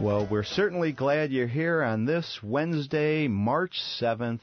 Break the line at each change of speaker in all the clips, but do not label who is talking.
Well, we're certainly glad you're here on this Wednesday, March 7th,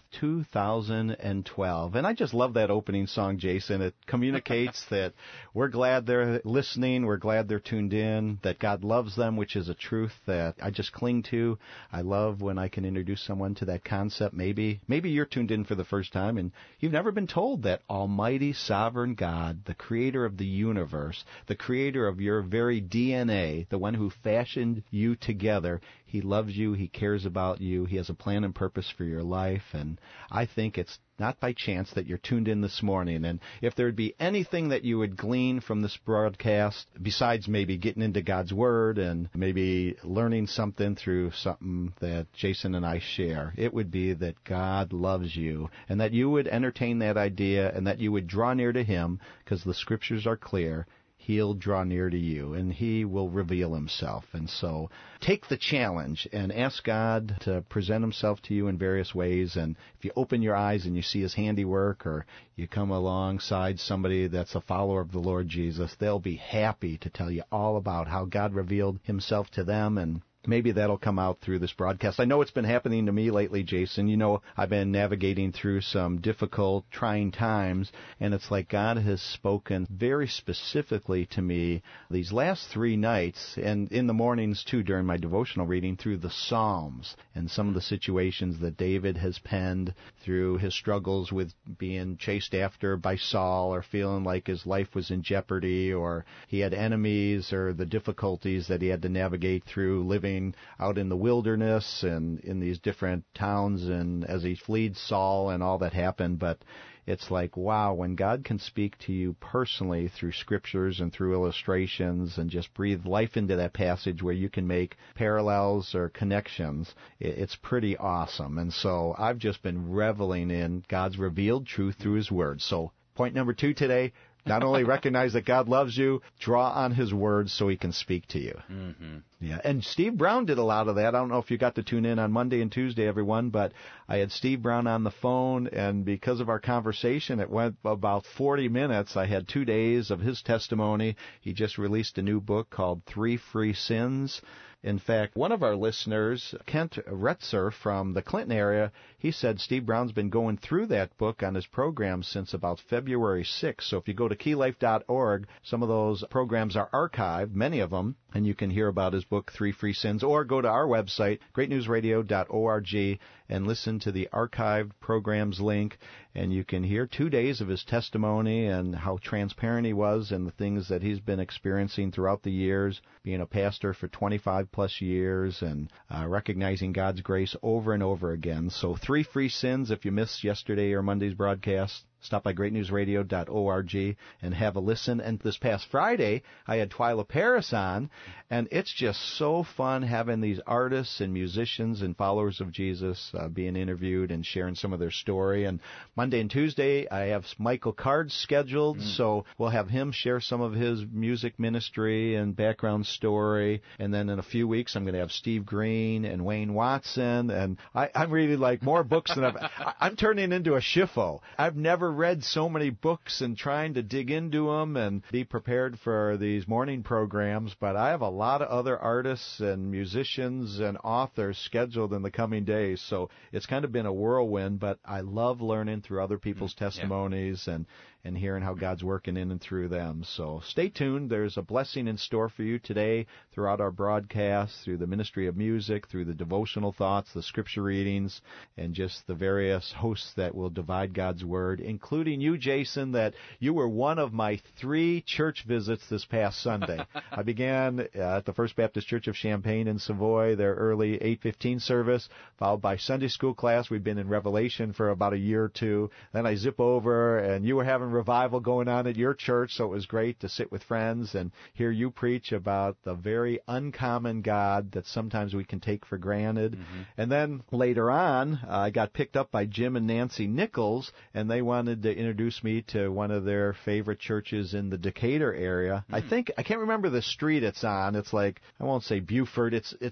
2012. And I just love that opening song, Jason. It communicates that we're glad they're listening, we're glad they're tuned in, that God loves them, which is a truth that I just cling to. I love when I can introduce someone to that concept. Maybe you're tuned in for the first time and you've never been told that Almighty Sovereign God, the creator of the universe, the creator of your very DNA, the one who fashioned you together, He loves you, He cares about you, He has a plan and purpose for your life, and I think it's not by chance that you're tuned in this morning. And if there'd be anything that you would glean from this broadcast, besides maybe getting into God's Word and maybe learning something through something that Jason and I share, it would be that God loves you, and that you would entertain that idea, and that you would draw near to Him, because the Scriptures are clear. He'll draw near to you, and He will reveal Himself. And so take the challenge and ask God to present Himself to you in various ways. And if you open your eyes and you see His handiwork, or you come alongside somebody that's a follower of the Lord Jesus, they'll be happy to tell you all about how God revealed Himself to them, and maybe that'll come out through this broadcast. I know it's been happening to me lately, Jason. You know, I've been navigating through some difficult, trying times, and it's like God has spoken very specifically to me these last 3 nights, and in the mornings, too, during my devotional reading, through the Psalms and some of the situations that David has penned through his struggles with being chased after by Saul, or feeling like his life was in jeopardy, or he had enemies, or the difficulties that he had to navigate through living out in the wilderness and in these different towns, and as he fled Saul and all that happened. But it's like, wow, when God can speak to you personally through Scriptures and through illustrations and just breathe life into that passage where you can make parallels or connections, it's pretty awesome. And so I've just been reveling in God's revealed truth through His Word. So point number 2 today, not only recognize that God loves you, draw on His Word so He can speak to you. Mm-hmm. Yeah, and Steve Brown did a lot of that. I don't know if you got to tune in on Monday and Tuesday, everyone, but I had Steve Brown on the phone, and because of our conversation, it went about 40 minutes. I had 2 days of his testimony. He just released a new book called 3 Free Sins. In fact, one of our listeners, Kent Retzer from the Clinton area, he said Steve Brown's been going through that book on his program since about February 6th. So if you go to keylife.org, some of those programs are archived, many of them, and you can hear about his book, 3 Free Sins, or go to our website, greatnewsradio.org, and listen to the archived programs link, and you can hear 2 days of his testimony and how transparent he was and the things that he's been experiencing throughout the years, being a pastor for 25 plus years and recognizing God's grace over and over again. So 3 Free Sins, if you missed yesterday or Monday's broadcast, stop by greatnewsradio.org and have a listen. And this past Friday, I had Twyla Paris on, and it's just so fun having these artists and musicians and followers of Jesus being interviewed and sharing some of their story. And Monday and Tuesday, I have Michael Card scheduled, so we'll have him share some of his music ministry and background story. And then in a few weeks, I'm going to have Steve Green and Wayne Watson, and I'm reading like more books than I'm turning into a shifo. I've never read so many books and trying to dig into them and be prepared for these morning programs, but I have a lot of other artists and musicians and authors scheduled in the coming days, so it's kind of been a whirlwind, but I love learning through other people's testimonies and hearing how God's working in and through them. So stay tuned. There's a blessing in store for you today throughout our broadcast, through the ministry of music, through the devotional thoughts, the scripture readings, and just the various hosts that will divide God's Word, including you, Jason, that you were one of my 3 church visits this past Sunday. I began at the First Baptist Church of Champaign in Savoy, their early 8:15 service, followed by Sunday school class. We've been in Revelation for about a year or 2. Then I zip over, and you were having revival going on at your church, so it was great to sit with friends and hear you preach about the very uncommon God that sometimes we can take for granted. Mm-hmm. And then later on, I got picked up by Jim and Nancy Nichols, and they wanted to introduce me to one of their favorite churches in the Decatur area. I can't remember the street it's on. It's like, I won't say Buford. It's the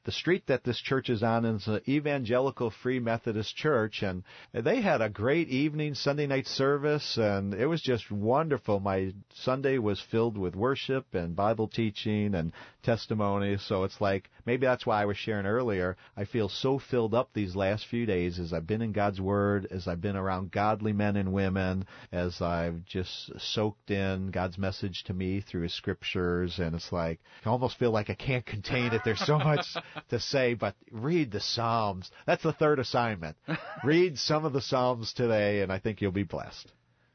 the street that this church is on is an Evangelical Free Methodist Church, and they had a great evening Sunday night service, and it was just wonderful. My Sunday was filled with worship and Bible teaching and testimony, so it's like, maybe that's why I was sharing earlier, I feel so filled up these last few days as I've been in God's Word, as I've been around godly men and women, as I've just soaked in God's message to me through His Scriptures, and it's like, I almost feel like I can't contain it. There's so much to say, but read the Psalms. That's the third assignment. Read some of the Psalms today, and I think you'll be blessed.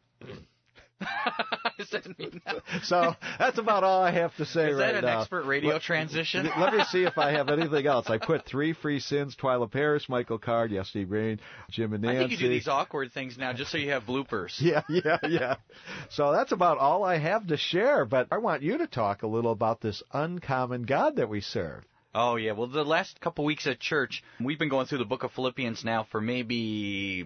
So that's about all I have to say right now.
Is that an expert radio transition?
Let me see if I have anything else. I put 3 free sins: Twyla Parrish, Michael Card, yes, Steve Green, Jim and Nancy.
I think you do these awkward things now just so you have bloopers.
Yeah. So that's about all I have to share, but I want you to talk a little about this uncommon God that we serve.
Oh, yeah. Well, the last couple weeks at church, we've been going through the book of Philippians now for maybe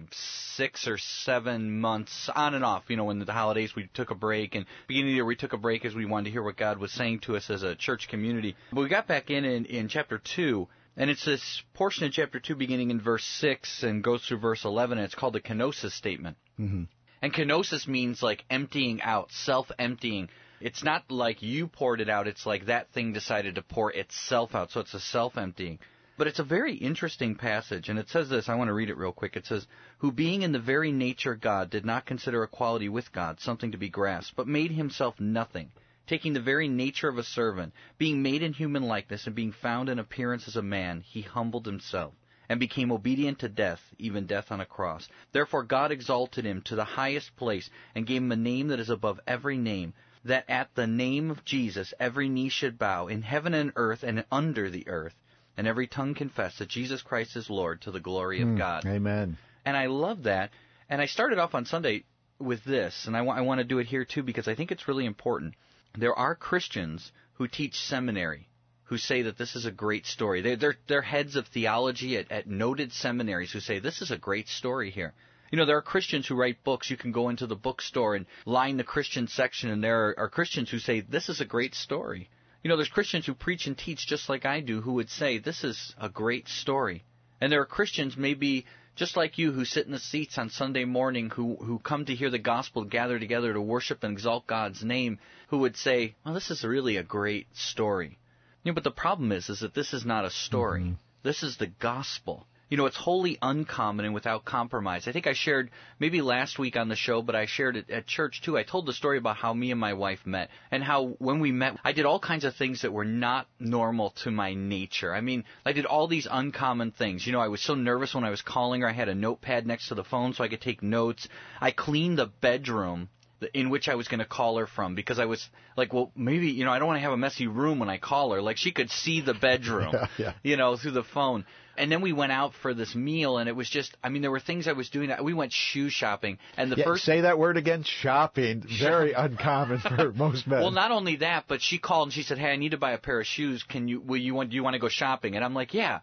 6 or 7 months, on and off. You know, in the holidays, we took a break, and beginning of the year, we took a break as we wanted to hear what God was saying to us as a church community. But we got back in chapter 2, and it's this portion of chapter 2 beginning in verse 6 and goes through verse 11, and it's called the kenosis statement.
Mm-hmm.
And kenosis means like emptying out, self-emptying. It's not like you poured it out. It's like that thing decided to pour itself out. So it's a self-emptying. But it's a very interesting passage. And it says this. I want to read it real quick. It says, "Who being in the very nature God did not consider equality with God something to be grasped, but made himself nothing, taking the very nature of a servant, being made in human likeness and being found in appearance as a man, he humbled himself and became obedient to death, even death on a cross. Therefore God exalted him to the highest place and gave him a name that is above every name, that at the name of Jesus every knee should bow, in heaven and earth and under the earth, and every tongue confess that Jesus Christ is Lord, to the glory of God."
Amen.
And I love that. And I started off on Sunday with this, and I want to do it here too because I think it's really important. There are Christians who teach seminary who say that this is a great story. They're heads of theology at noted seminaries who say this is a great story here. You know, there are Christians who write books. You can go into the bookstore and line the Christian section, and there are Christians who say, this is a great story. You know, there's Christians who preach and teach just like I do who would say, this is a great story. And there are Christians maybe just like you who sit in the seats on Sunday morning who come to hear the gospel, gather together to worship and exalt God's name, who would say, well, this is really a great story. You know, but the problem is that this is not a story. Mm-hmm. This is the gospel. You know, it's wholly uncommon and without compromise. I think I shared maybe last week on the show, but I shared it at church too. I told the story about how me and my wife met and how when we met, I did all kinds of things that were not normal to my nature. I mean, I did all these uncommon things. You know, I was so nervous when I was calling her. I had a notepad next to the phone so I could take notes. I cleaned the bedroom in which I was going to call her from because I was like, well, maybe, you know, I don't want to have a messy room when I call her. Like, she could see the bedroom, you know, through the phone. And then we went out for this meal, and it was just, I mean, there were things I was doing. We went shoe shopping. And the first...
Say that word again, shopping. Very uncommon for most men.
Well, not only that, but she called and she said, hey, I need to buy a pair of shoes. Do you want to go shopping? And I'm like, yeah.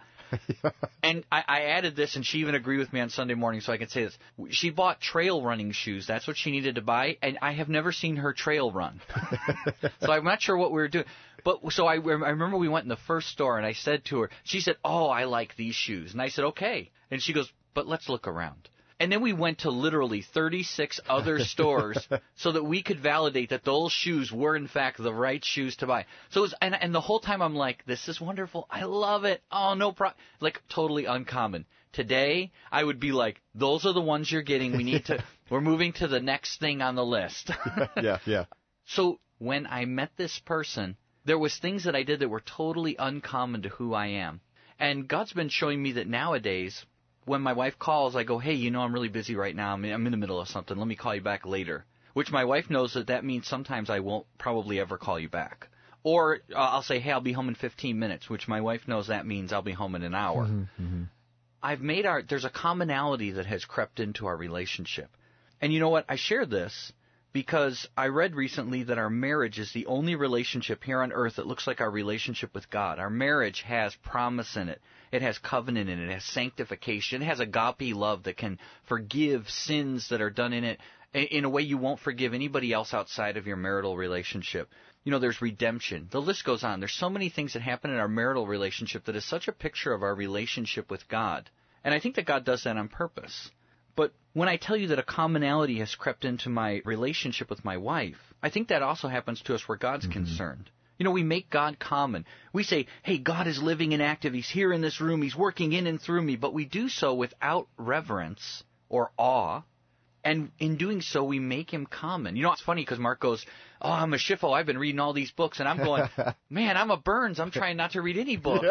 And I added this, and she even agreed with me on Sunday morning, so I can say this. She bought trail running shoes. That's what she needed to buy, and I have never seen her trail run. So I'm not sure what we were doing. But so I remember we went in the first store, and I said to her, she said, oh, I like these shoes. And I said, okay. And she goes, but let's look around. And then we went to literally 36 other stores so that we could validate that those shoes were, in fact, the right shoes to buy. So it was, and the whole time I'm like, this is wonderful. I love it. Oh, no problem. Like, totally uncommon. Today, I would be like, those are the ones you're getting. We're moving to the next thing on the list.
Yeah.
So when I met this person, there was things that I did that were totally uncommon to who I am. And God's been showing me that nowadays, when my wife calls, I go, hey, you know, I'm really busy right now. I'm in the middle of something. Let me call you back later. Which my wife knows that means sometimes I won't probably ever call you back. Or I'll say, hey, I'll be home in 15 minutes, which my wife knows that means I'll be home in an hour.
Mm-hmm.
There's a commonality that has crept into our relationship. And you know what? I share this because I read recently that our marriage is the only relationship here on earth that looks like our relationship with God. Our marriage has promise in it. It has covenant in it. It has sanctification. It has agape love that can forgive sins that are done in it in a way you won't forgive anybody else outside of your marital relationship. There's redemption. The list goes on. There's so many things that happen in our marital relationship that is such a picture of our relationship with God. And I think that God does that on purpose. But when I tell you that a commonality has crept into my relationship with my wife, I think that also happens to us where God's concerned. We make God common. We say, hey, God is living and active. He's here in this room. He's working in and through me. But we do so without reverence or awe. And in doing so, we make him common. It's funny because Mark goes, oh, I'm a Schiffo. I've been reading all these books. And I'm going, man, I'm a Burns. I'm trying not to read any books.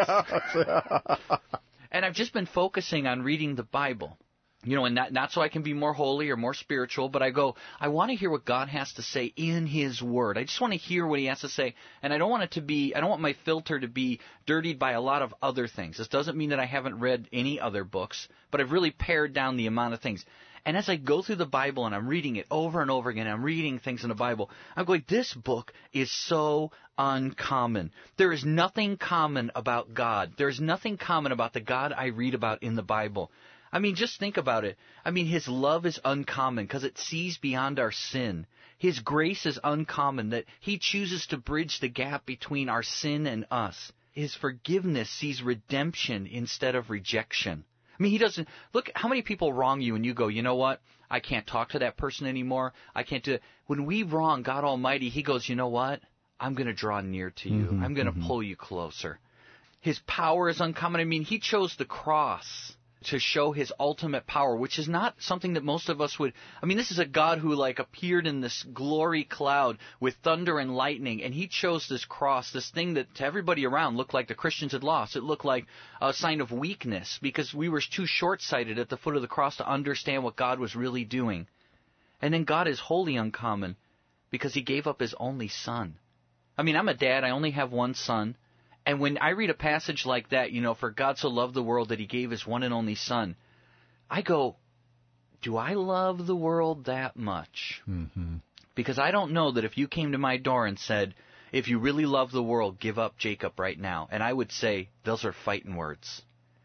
And I've just been focusing on reading the Bible. And not so I can be more holy or more spiritual, but I want to hear what God has to say in His Word. I just want to hear what He has to say, and I don't want my filter to be dirtied by a lot of other things. This doesn't mean that I haven't read any other books, but I've really pared down the amount of things. And as I go through the Bible and I'm reading it over and over again, I'm reading things in the Bible, I'm going, this book is so uncommon. There is nothing common about God. There is nothing common about the God I read about in the Bible. Just think about it. His love is uncommon because it sees beyond our sin. His grace is uncommon that He chooses to bridge the gap between our sin and us. His forgiveness sees redemption instead of rejection. He doesn't, look how many people wrong you and you go, you know what? I can't talk to that person anymore. I can't do it. When we wrong God Almighty, He goes, you know what? I'm going to draw near to you. I'm going to pull you closer. His power is uncommon. He chose the cross to show His ultimate power, which is not something that most of us would. This is a God who appeared in this glory cloud with thunder and lightning, and He chose this cross, this thing that to everybody around looked like the Christians had lost. It looked like a sign of weakness because we were too short-sighted at the foot of the cross to understand what God was really doing. And then God is wholly uncommon because He gave up His only Son. I'm a dad. I only have one son. And when I read a passage like that, for God so loved the world that He gave His one and only Son, I go, do I love the world that much? Because I don't know that if you came to my door and said, if you really love the world, give up Jacob right now. And I would say, those are fighting words.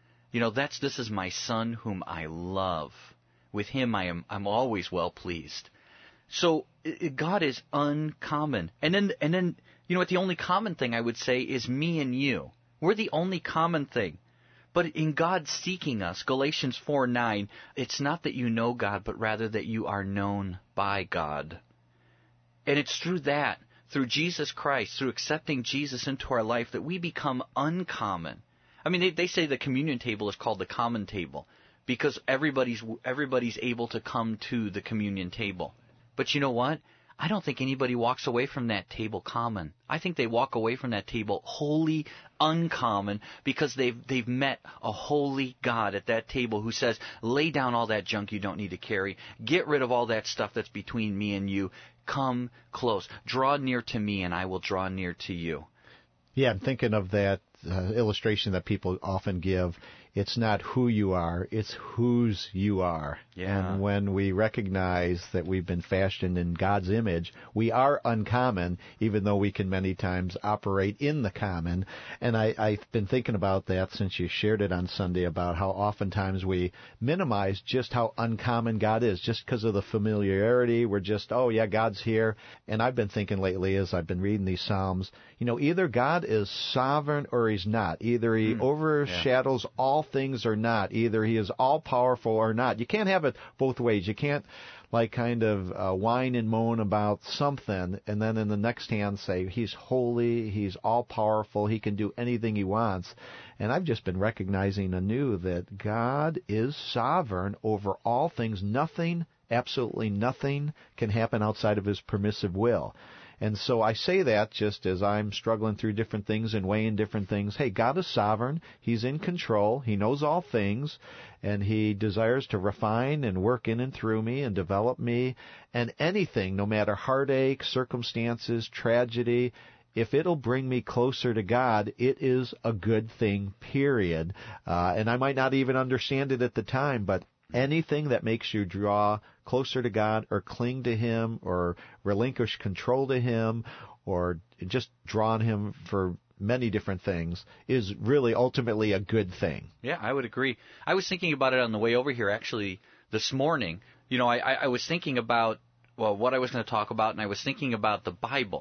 This is my Son whom I love. With Him I'm always well pleased. So God is uncommon. And then what the only common thing I would say is me and you. We're the only common thing. But in God seeking us, Galatians 4:9, it's not that you know God, but rather that you are known by God. And it's through that, through Jesus Christ, through accepting Jesus into our life, that we become uncommon. They say the communion table is called the common table because everybody's able to come to the communion table. But you know what? I don't think anybody walks away from that table common. I think they walk away from that table wholly uncommon because they've met a holy God at that table who says, lay down all that junk you don't need to carry. Get rid of all that stuff that's between me and you. Come close. Draw near to me and I will draw near to you.
Yeah, I'm thinking of that illustration that people often give. It's not who you are, it's whose you are.
Yeah.
And when we recognize that we've been fashioned in God's image, we are uncommon, even though we can many times operate in the common. And I've been thinking about that since you shared it on Sunday, about how oftentimes we minimize just how uncommon God is, just because of the familiarity. We're just, oh yeah, God's here. And I've been thinking lately as I've been reading these Psalms, either God is sovereign or He's not. Either He overshadows all things or not. Either He is all-powerful or not. You can't have it both ways. You can't whine and moan about something and then in the next hand say He's holy, He's all-powerful, He can do anything He wants. And I've just been recognizing anew that God is sovereign over all things. Nothing, absolutely nothing, can happen outside of His permissive will. And so I say that just as I'm struggling through different things and weighing different things. Hey, God is sovereign. He's in control. He knows all things. And He desires to refine and work in and through me and develop me. And anything, no matter heartache, circumstances, tragedy, if it'll bring me closer to God, it is a good thing, period. And I might not even understand it at the time, but anything that makes you draw closer to God or cling to Him or relinquish control to Him or just draw on Him for many different things is really ultimately a good thing.
Yeah, I would agree. I was thinking about it on the way over here actually this morning. I was thinking about what I was going to talk about, and I was thinking about the Bible.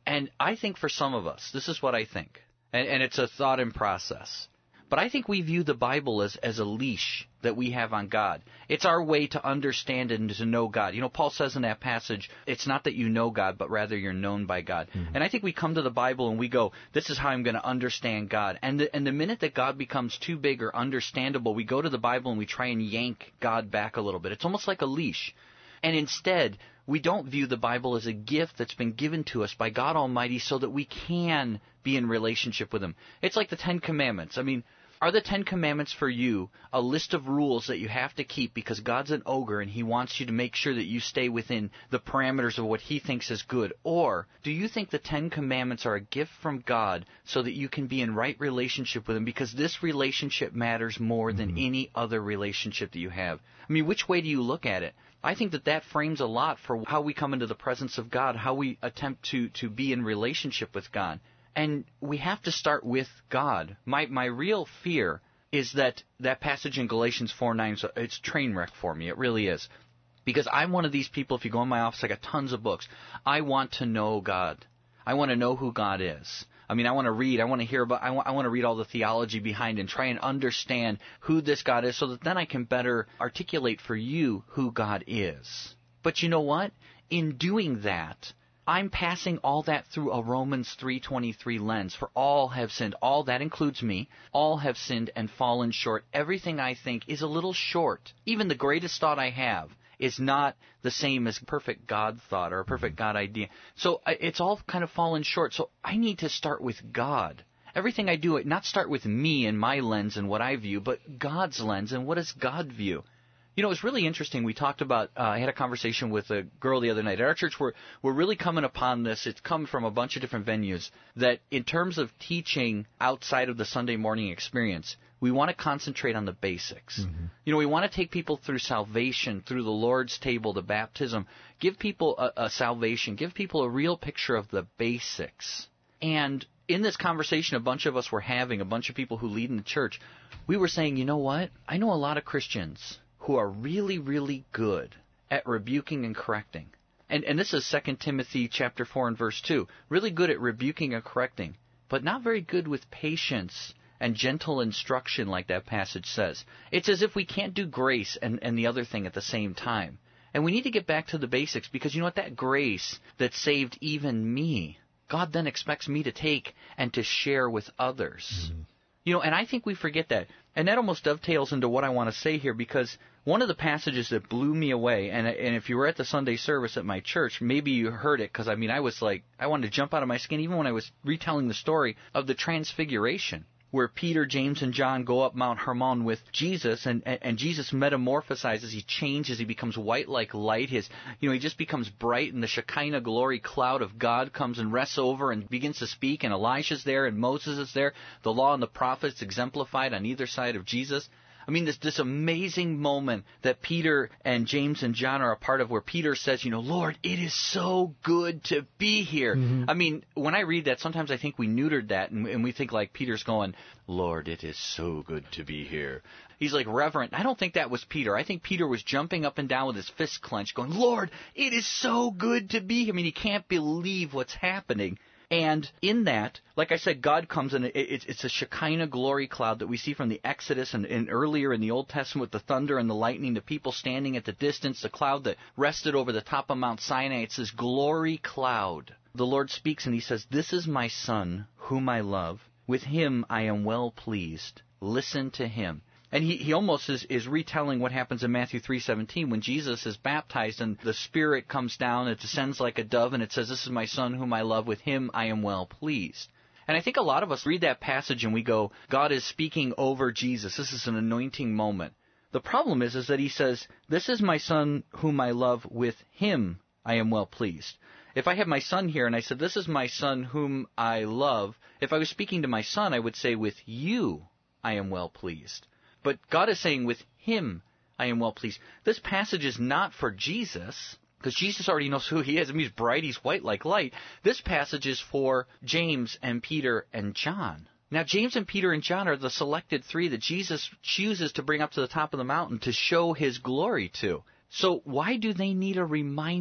And I think for some of us, this is what I think, and it's a thought in process. But I think we view the Bible as a leash that we have on God. It's our way to understand and to know God. You know, Paul says in that passage, it's not that you know God, but rather you're known by God. Mm-hmm. And I think we come to the Bible and we go, this is how I'm going to understand God. And the minute that God becomes too big or understandable, we go to the Bible and we try and yank God back a little bit. It's almost like a leash. And instead, we don't view the Bible as a gift that's been given to us by God Almighty so that we can be in relationship with Him. It's like the Ten Commandments. I mean, are the Ten Commandments for you a list of rules that you have to keep because God's an ogre and He wants you to make sure that you stay within the parameters of what He thinks is good? Or do you think the Ten Commandments are a gift from God so that you can be in right relationship with Him because this relationship matters more than any other relationship that you have? I mean, which way do you look at it? I think that frames a lot for how we come into the presence of God, how we attempt to be in relationship with God. And we have to start with God. My real fear is that passage in Galatians 4:9, it's a train wreck for me. It really is. Because I'm one of these people, if you go in my office, I got tons of books. I want to know God. I want to know who God is. I mean, I want to read. I want to hear about. I want to read all the theology behind and try and understand who this God is, so that then I can better articulate for you who God is. But you know what? In doing that, I'm passing all that through a Romans 3:23 lens. For all have sinned. All, that includes me. All have sinned and fallen short. Everything I think is a little short. Even the greatest thought I have is not the same as perfect God thought or a perfect God idea. So it's all kind of fallen short. So I need to start with God. Everything I do, not start with me and my lens and what I view, but God's lens and what does God view. You know, it's really interesting. We talked about, I had a conversation with a girl the other night. At our church, we're really coming upon this. It's come from a bunch of different venues, that in terms of teaching outside of the Sunday morning experience, we want to concentrate on the basics. Mm-hmm. You know, we want to take people through salvation, through the Lord's table, the baptism, give people a salvation, give people a real picture of the basics. And in this conversation a bunch of us were having, a bunch of people who lead in the church, we were saying, you know what? I know a lot of Christians who are really, really good at rebuking and correcting. And this is 2 Timothy chapter 4 and verse 2. Really good at rebuking and correcting, but not very good with patience and gentle instruction like that passage says. It's as if we can't do grace and the other thing at the same time. And we need to get back to the basics because you know what? That grace that saved even me, God then expects me to take and to share with others. Mm-hmm. You know, and I think we forget that. And that almost dovetails into what I want to say here, because one of the passages that blew me away, and if you were at the Sunday service at my church, maybe you heard it, because I mean, I was like, I wanted to jump out of my skin even when I was retelling the story of the Transfiguration, where Peter, James, and John go up Mount Hermon with Jesus, and Jesus metamorphosizes. He changes. He becomes white like light. He just becomes bright, and the Shekinah glory cloud of God comes and rests over and begins to speak, and Elijah's there, and Moses is there. The law and the prophets exemplified on either side of Jesus. I mean, this amazing moment that Peter and James and John are a part of, where Peter says, you know, Lord, it is so good to be here. Mm-hmm. I mean, when I read that, sometimes I think we neutered that, and we think like Peter's going, Lord, it is so good to be here. He's like reverent. I don't think that was Peter. I think Peter was jumping up and down with his fist clenched, going, Lord, it is so good to be here. I mean, he can't believe what's happening. And in that, like I said, God comes in. It's a Shekinah glory cloud that we see from the Exodus and earlier in the Old Testament with the thunder and the lightning, the people standing at the distance, the cloud that rested over the top of Mount Sinai. It's this glory cloud. The Lord speaks and He says, this is my Son, whom I love. With Him I am well pleased. Listen to Him. And he almost is retelling what happens in Matthew 3:17 when Jesus is baptized and the Spirit comes down, it descends like a dove, and it says, this is my Son whom I love, with Him I am well pleased. And I think a lot of us read that passage and we go, God is speaking over Jesus. This is an anointing moment. The problem is that He says, this is my Son whom I love, with Him I am well pleased. If I have my son here and I said, this is my Son whom I love, if I was speaking to my son, I would say, with you I am well pleased. But God is saying, with Him I am well pleased. This passage is not for Jesus, because Jesus already knows who He is. I mean, He's bright, He's white like light. This passage is for James and Peter and John. Now, James and Peter and John are the selected three that Jesus chooses to bring up to the top of the mountain to show His glory to. So why do they need a reminder?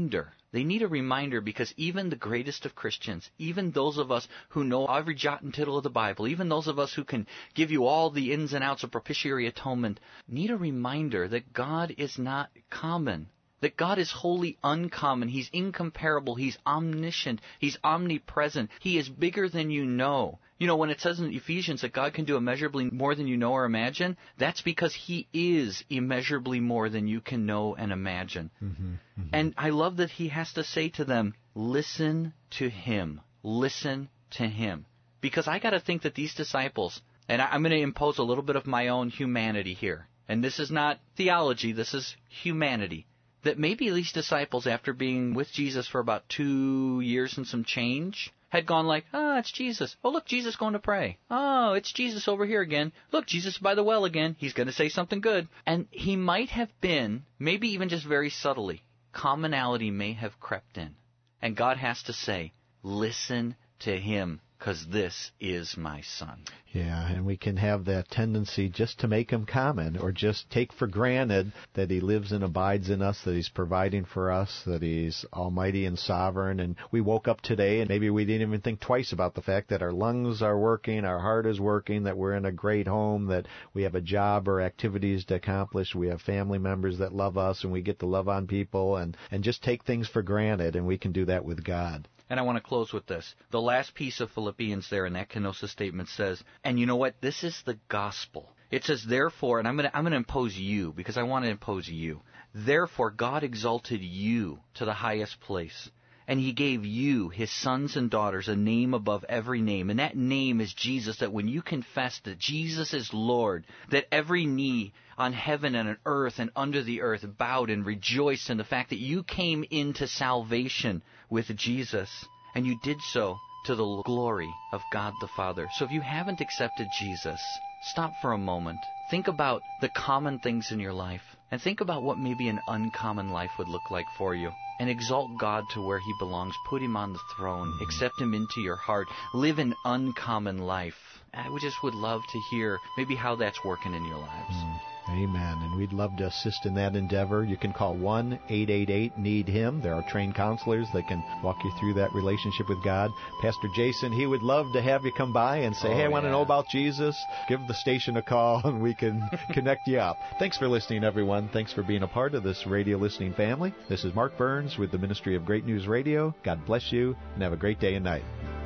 They need a reminder, because even the greatest of Christians, even those of us who know every jot and tittle of the Bible, even those of us who can give you all the ins and outs of propitiatory atonement, need a reminder that God is not common, that God is wholly uncommon. He's incomparable. He's omniscient. He's omnipresent. He is bigger than you know. You know, when it says in Ephesians that God can do immeasurably more than you know or imagine, that's because He is immeasurably more than you can know and imagine. And I love that He has to say to them, listen to Him. Listen to Him. Because I got to think that these disciples, and I'm going to impose a little bit of my own humanity here, and this is not theology, this is humanity, that maybe these disciples, after being with Jesus for about 2 years and some change, had gone like, it's Jesus. Oh, look, Jesus going to pray. Oh, it's Jesus over here again. Look, Jesus by the well again. He's going to say something good. And he might have been, maybe even just very subtly, commonality may have crept in. And God has to say, listen to Him, because this is my Son.
Yeah, and we can have that tendency just to make Him common, or just take for granted that He lives and abides in us, that He's providing for us, that He's almighty and sovereign. And we woke up today and maybe we didn't even think twice about the fact that our lungs are working, our heart is working, that we're in a great home, that we have a job or activities to accomplish, we have family members that love us, and we get to love on people, and just take things for granted, and we can do that with God.
And I want to close with this. The last piece of Philippians there in that kenosis statement says, and you know what? This is the gospel. It says, therefore, and I'm going to impose you, because I want to impose you. Therefore, God exalted you to the highest place, and He gave you, His sons and daughters, a name above every name. And that name is Jesus, that when you confess that Jesus is Lord, that every knee on heaven and on earth and under the earth bowed and rejoiced in the fact that you came into salvation with Jesus, and you did so to the glory of God the Father. So if you haven't accepted Jesus, stop for a moment. Think about the common things in your life, and think about what maybe an uncommon life would look like for you. And exalt God to where He belongs. Put Him on the throne. Accept Him into your heart. Live an uncommon life. I just would love to hear maybe how that's working in your lives.
Amen. And we'd love to assist in that endeavor. You can call 1-888-NEED-HIM. There are trained counselors that can walk you through that relationship with God. Pastor Jason, he would love to have you come by and say, hey, I want to know about Jesus. Give the station a call and we can connect you up. Thanks for listening, everyone. Thanks for being a part of this radio listening family. This is Mark Burns with the Ministry of Great News Radio. God bless you and have a great day and night.